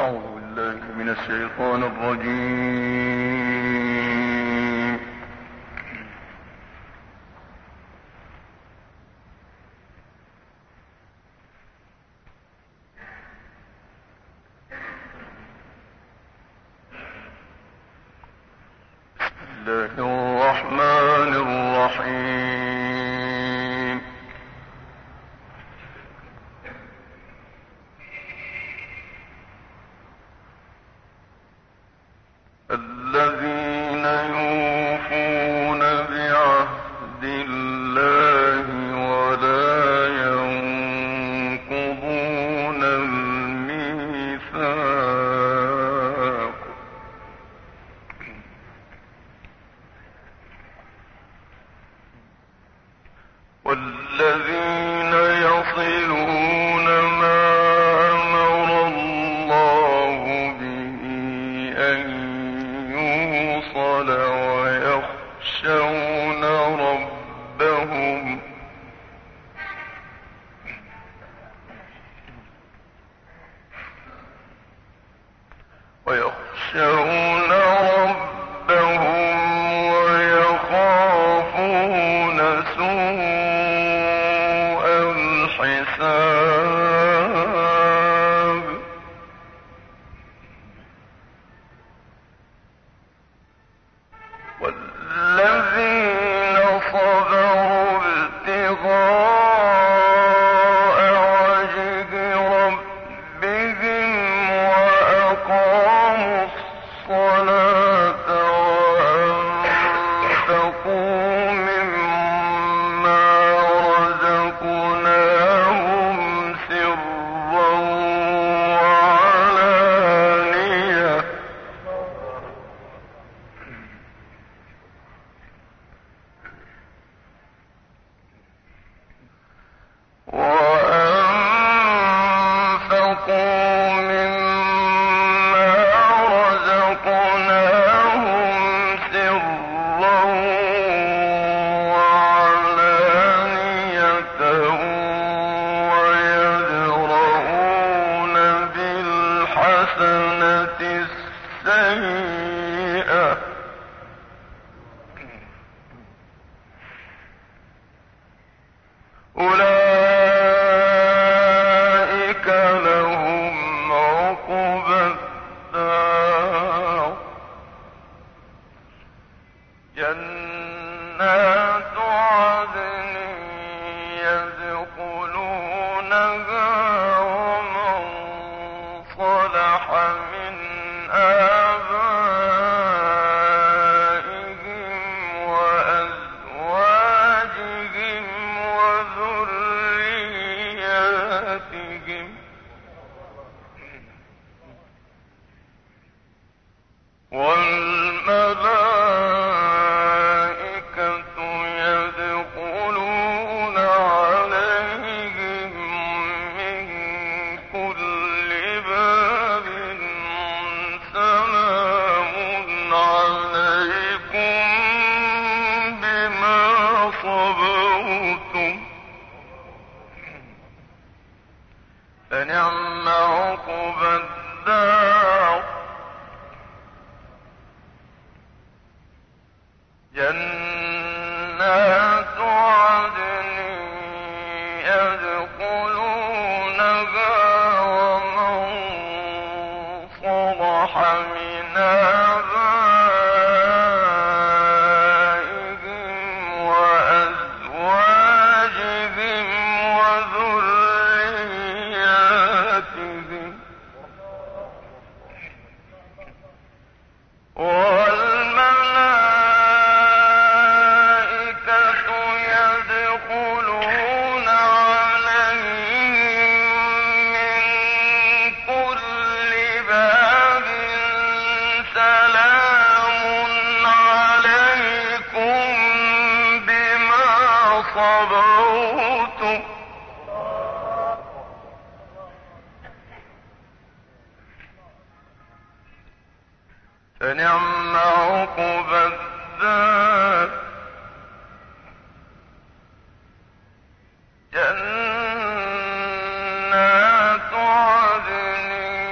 من الشيطان الرجيم. بسم الله الرحمن الرحيم. الذين يوفون بعهد الله ولا ينقضون الميثاق والذين يصلون ما أمر الله به أن يوصل ويخشون ربهم ويخافون سوء الحساب والذين صبروا ابتغاء وجه ربهم وأقاموا الصلاة وأنفقوا مما رزقناهم سرا وعلانية ويدرؤون بالحسنة السيئة أولئك لهم عقبى الدار جنات عدن يدخلونها ومن صلح من آبائهم وأزواجهم وذرياتهم والملائكة يدخلون عليهم من كل باب سلام عليكم بما صبرتم فنعم عقبى الدار جنات عدن يدخلونها ومن صلح من آبائهم وأزواجهم وذرياتهم والملائكة يدخلون عليهم من كل باب سلام عليكم بما صبرتم فنعم عقبى الدار جنات عدن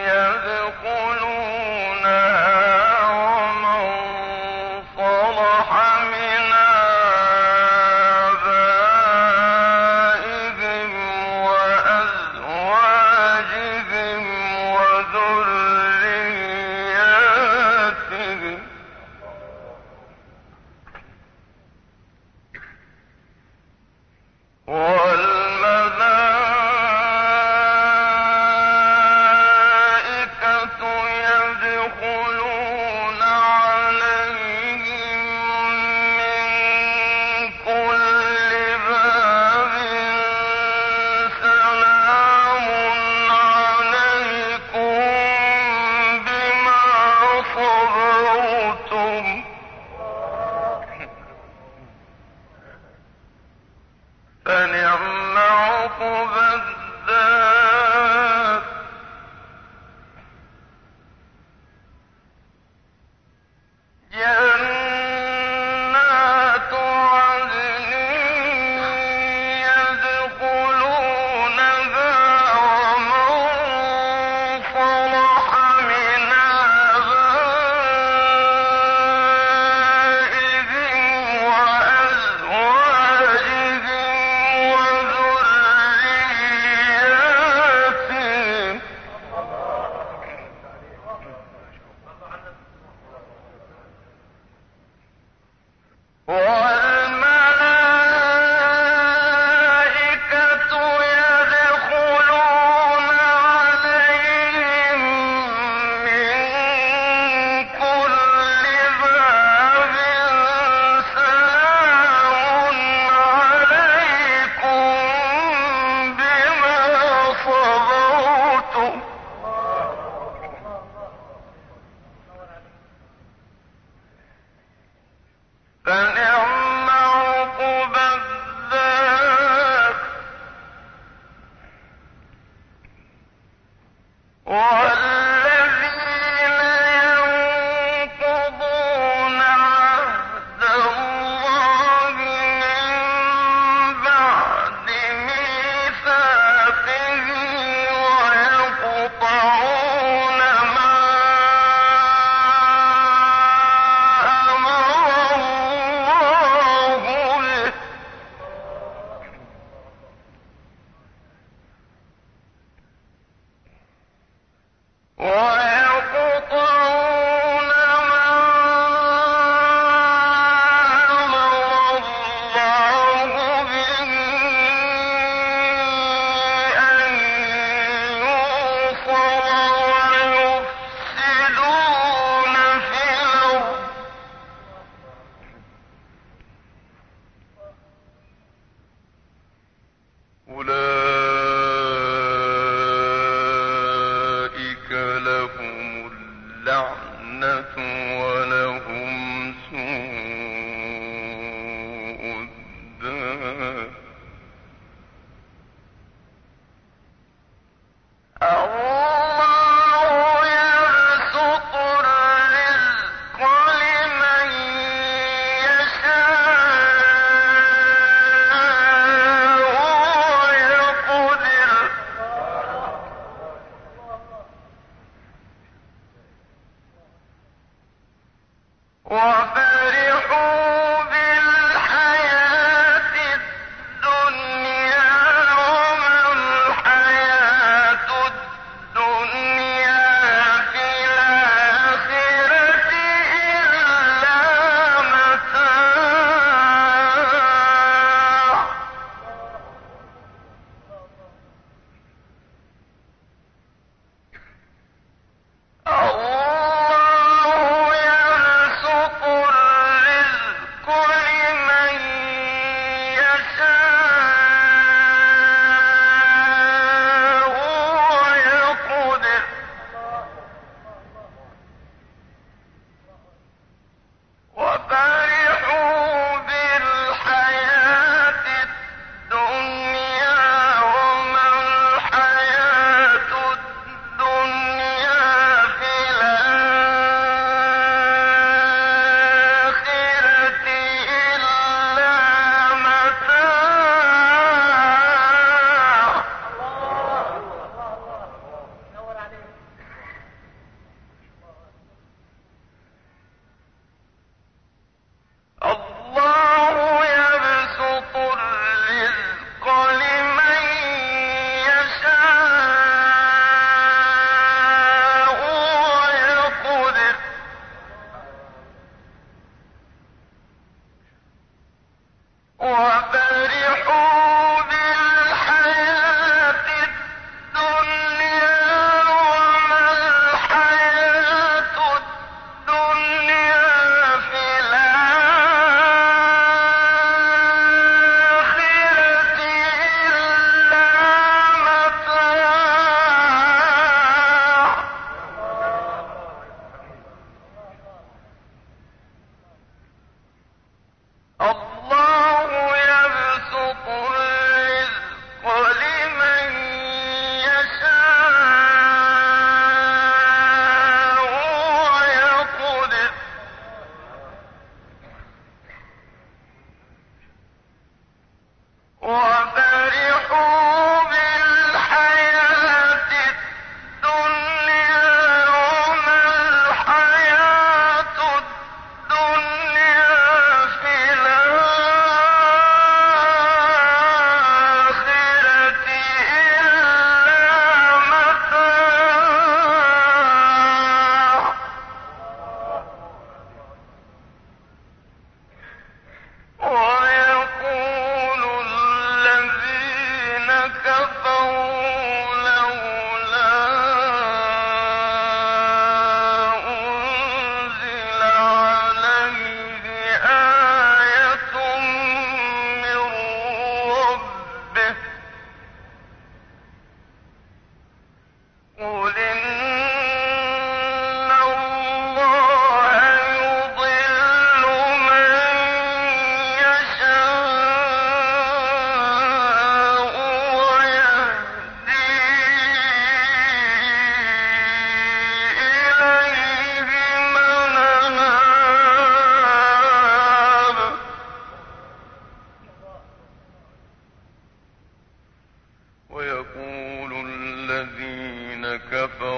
الله يبسط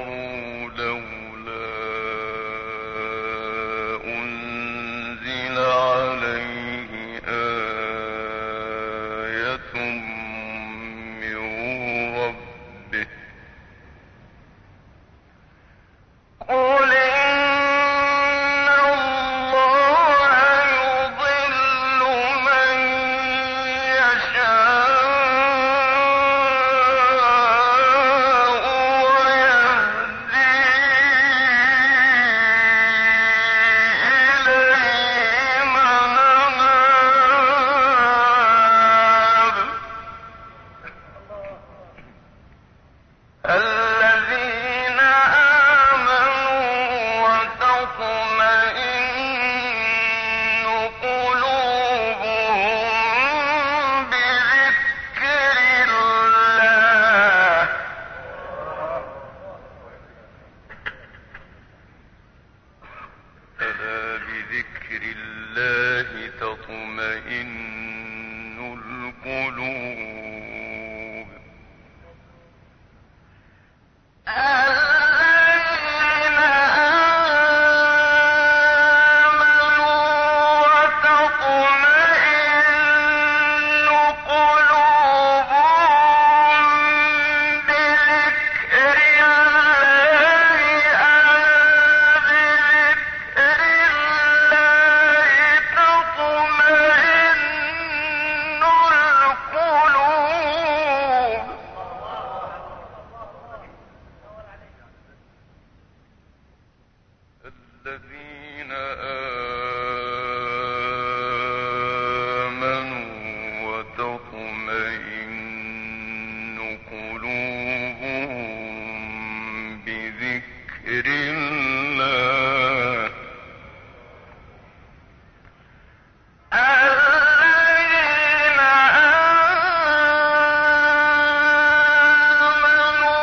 كفروا لولا أنزل عليه آية من ربه قل إن الله يضل من يشاء ويهدي إليه من أناب الذين آمنوا وتطمئن قلوبهم بذكر الله ألا بذكر الله تطمئن القلوب الذين آمنوا وتطمئن قلوبهم بذكر الله ألا بذكر الله تطمئن القلوب الذين آمنوا وتطمئن قلوبهم بذكر الله الذين آمنوا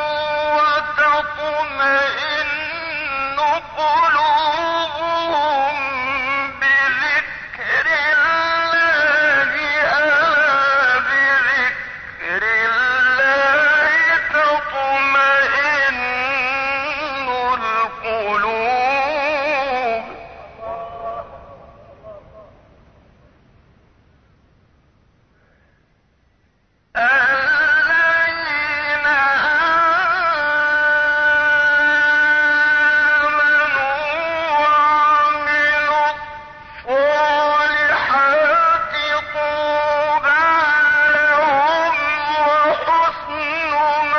وتطمئن قلوبهم بذكر الله ألا بذكر الله تطمئن القلوب الذين آمنوا وعملوا الصالحات طوبى لهم وحسن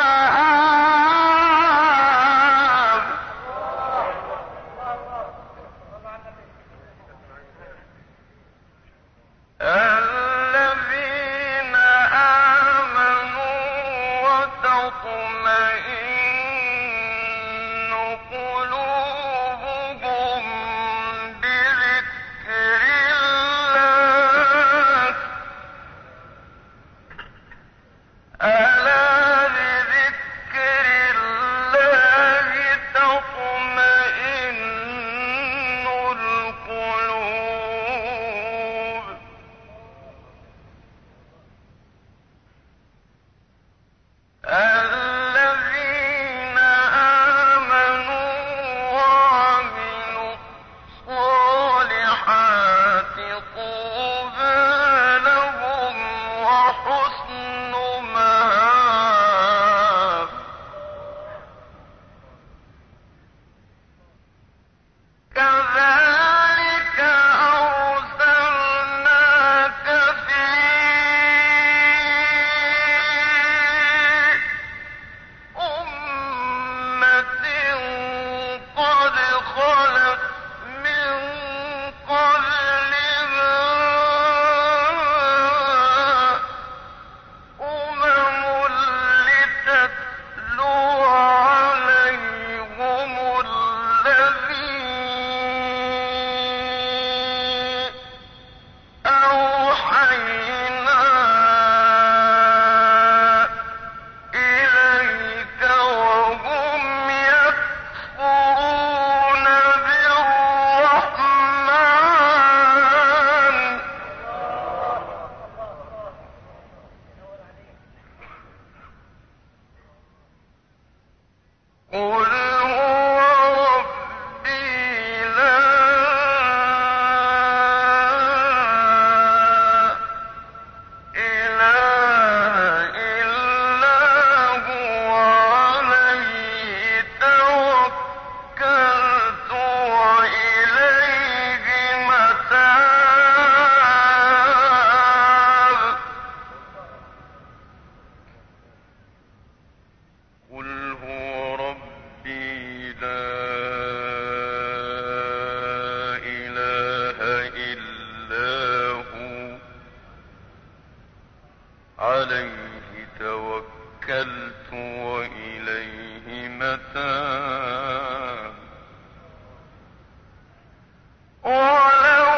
مآب الذين آمنوا وتطمئن قلوبهم بذكر الله ألا بذكر الله تطمئن القلوب الذين آمنوا إله إلا هو عليه توكلت وإليه متاب ولو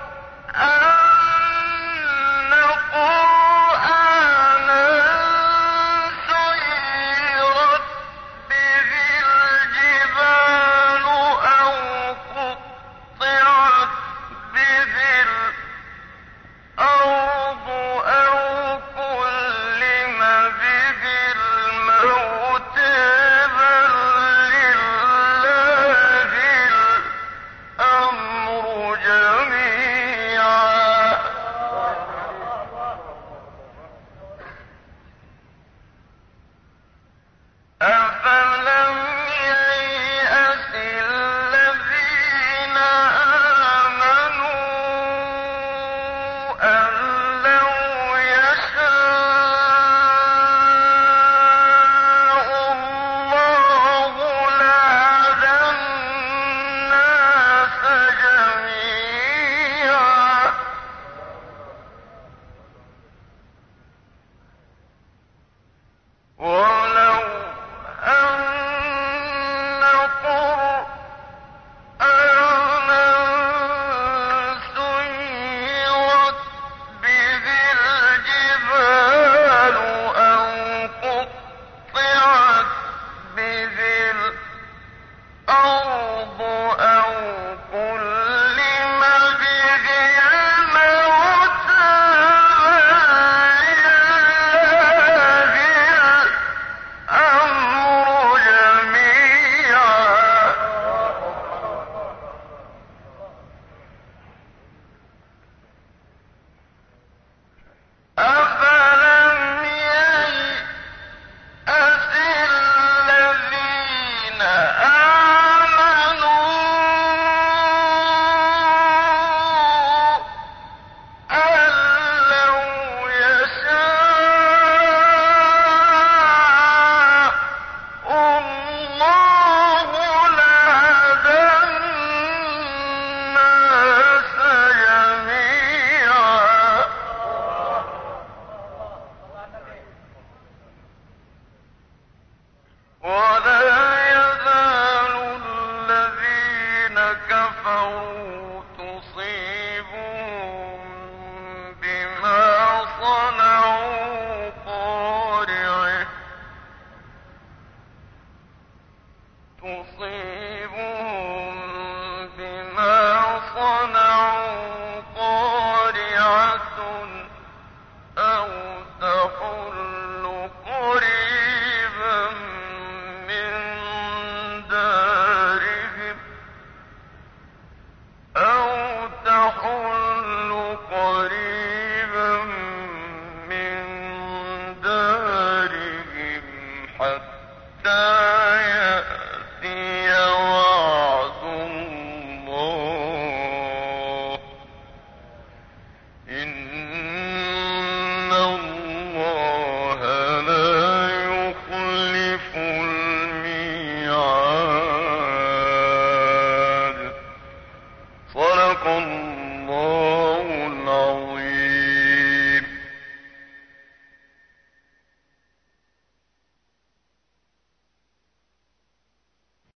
أن قرآنا سيرت به الجبال أو قطعت به الأرض أو كلم به الموت بل لله الأمر جميعا أفلم ييأس الذين آمنوا أن لو يشاء الله لهدى الناس جميعا ولو أن قرآنا سيرت به الجبال أو قطعت به الأرض أو كلم به الموت الأمر جميعا أفلم ييأس الذين